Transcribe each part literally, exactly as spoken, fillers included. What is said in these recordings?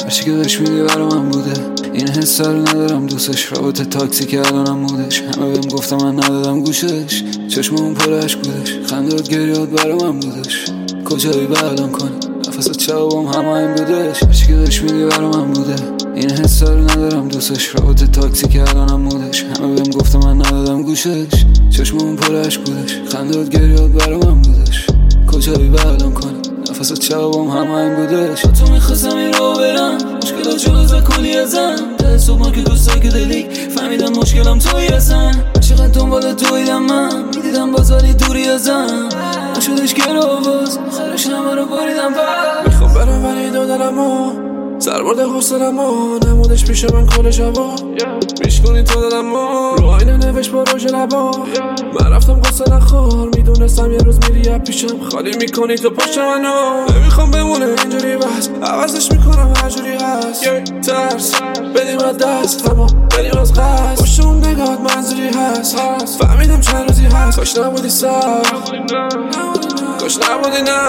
هرچی که بهش میدی برا من بوده، این حس رو ندارم دوستش. رابطه تاکسی که الانم مودش، همه بهم گفتم من ندادم گوشش. چشم اون پر عشق بودش، خندات گریات برا من بودش. کجایی بعدم کنی نفست شبام همه این بودش. هرچی که بهش میدی برا من بوده، این حس رو ندارم دوستش. رابطه تاکسی که الانم مودش، همه بهم گفتم من ندادم گوشش. چشم اون پر عشق بودش، خندات گریات برا من بودش. کجایی بعدم کنی نفست شبام همه این بودش. تو میخواستم این رو برم، مشکلات جلوز کلی ازم. ده صبح ما که دوستایی که دلی فهمیدم مشکلم توی ازم. چقدر دنبال تویدم من، میدیدم باز ولی دوری ازم. نشدش که رو باز آخرش همه رو باریدم بر. میخوام برم ولی دادنمو سربرد حسنمو نمودش پیش من کل شبا. میشکنی تو دادمو رو آینه نوشت با روژ لبا. من رفتم قصه نخور، میدونستم یه روز میری از پیشم. خالی میکنی تو پشت منو، نمیخوام بمونه اینجوری بس. عوضش میکنم هر جوری هست. ترس بدیم از دست اما بریم از قصد. پشت اون نگات منظوری هست. فهمیدم چند روزی هست. کاش نبودی سر، کاش نبودی نه.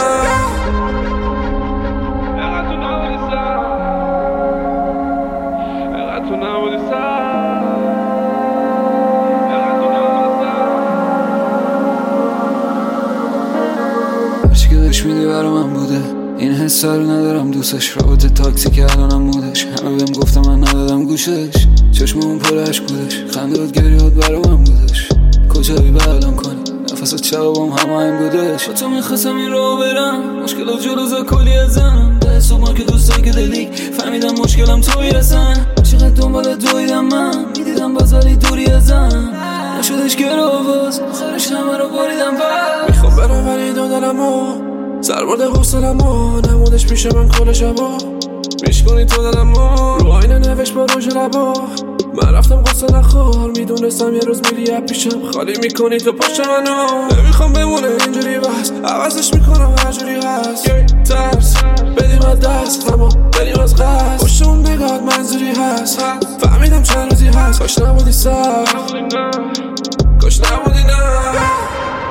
هرچی که بهش میدی برا من بوده، این حس رو ندارم دوستش. رابطه تاکسی که الانم مودش، همه بهم گفتم من ندادم گوشش. چشم اون پر عشق بودش، خندات گریات برا من بودش. کجایی بعدم کنی نفست شبام همه این بودش. تو میخواستم این رو برم، مشکلات جلوزا کلی ازم. ده صبح ما که دوستایی که دلی فهمیدم مشکلم توی ازم. چقدر دنبال دویدم من، میدیدم باز ولی دوری ازم. نشدش که رو باز آخرش همه رو باریدم بر. میخوام برم ولی دادنمو سربرد حسنمو نمودش پیش من کل شبا. میشکنی تو دادمو رو آینه نوشت با روژ لبا. من رفتم قصه نخور، میدونستم یه روز میری از پیشم. خالی میکنی تو پشت منو، نمیخوام بمونه اینجوری بس. عوضش میکنم هر جوری هست. ترس بدیم از دست اما بریم از قصد. پشت اون نگات منظوری هست. فهمیدم چند روزی هست. کاش نبودی سر، کاش نبودی نه.